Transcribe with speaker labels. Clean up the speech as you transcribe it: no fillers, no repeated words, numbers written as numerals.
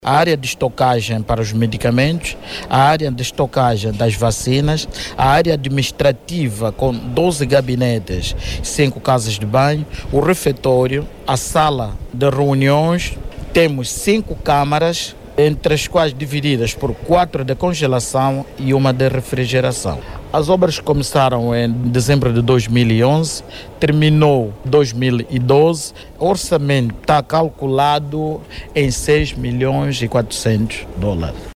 Speaker 1: A área de estocagem para os medicamentos, a área de estocagem das vacinas, a área administrativa com 12 gabinetes, 5 casas de banho, o refeitório, a sala de reuniões. Temos 5 câmaras, entre as quais divididas por 4 de congelação e uma de refrigeração. As obras começaram em dezembro de 2011, terminou em 2012. O orçamento está calculado em $6.400.000.